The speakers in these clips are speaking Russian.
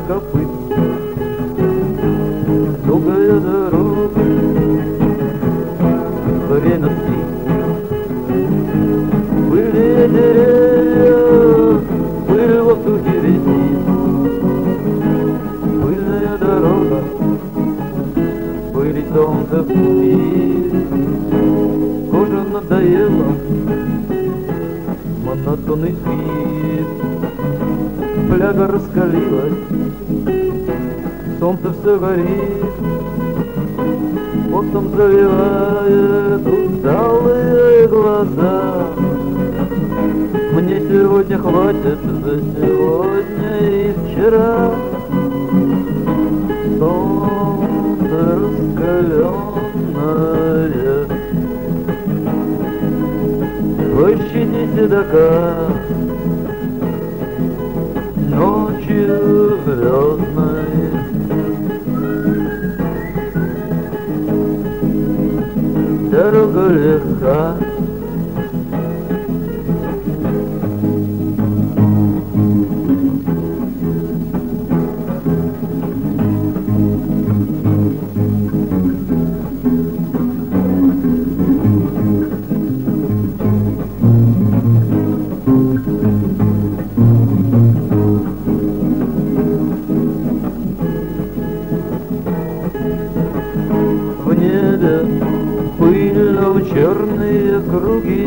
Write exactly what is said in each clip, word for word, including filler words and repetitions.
копыт. Долгая дорога, время спит. Были деревья, пыль в воздухе висит. Пыльная дорога, пыли солнце спит. Кожа надоела, монотонный свет. Фляга раскалилась, солнце все горит, потом заливает усталые глаза. Мне сегодня хватит за сегодня и вчера. Солнце раскаленное, пощади седока. Ночью звездной дорога легка. В небе пыльном черные круги,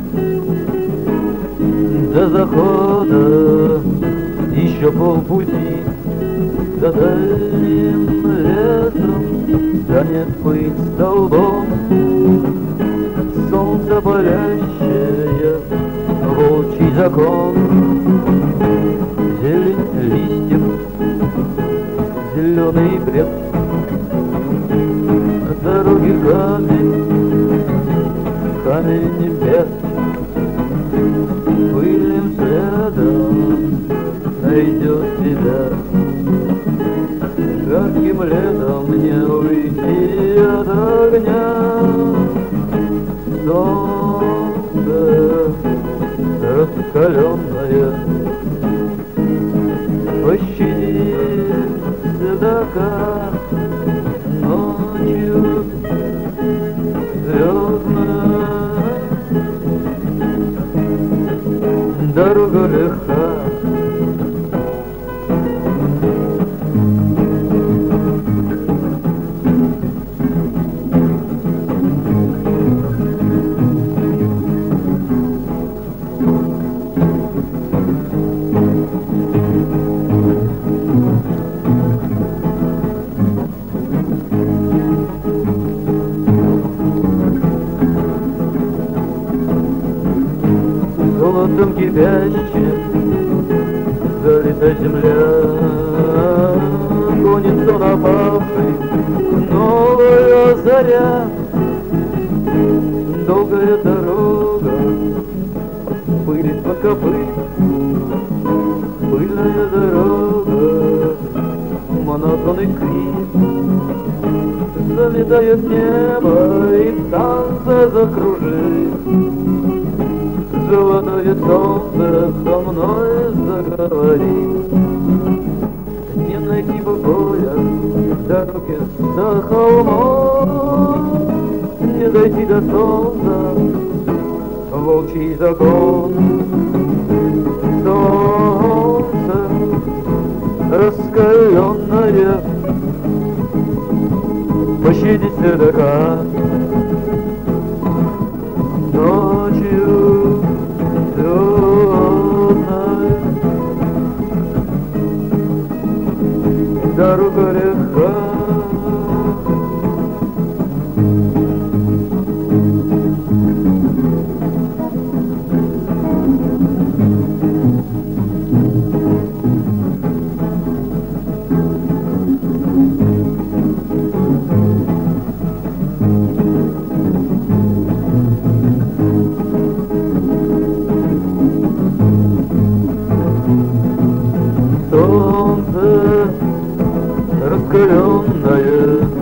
до захода еще полпути. За дальним лесом тянет пыль столбом, солнце палящее, волчий закон. Зелень листьев, зеленый бред, дороги камень, камень небес. Пыльным следом найдет тебя. Жарким летом мне уйти от огня. Солнце раскаленное, пощади седока. Ночью звездная дорога легка. Золотом кипящим залита земля, гонит сон опавший, новая заря. Долгая дорога, пылит под копыт. Пыльная дорога, монотонный крик. Залетает небо и в танце закружит. Золотое солнце со мной заговорит. Не найти покоя в дороге до холмов, не дойти до солнца, волчий закон. Солнце раскаленное, пощади седока. Ночью звездной дорога легка. Солнце раскаленное,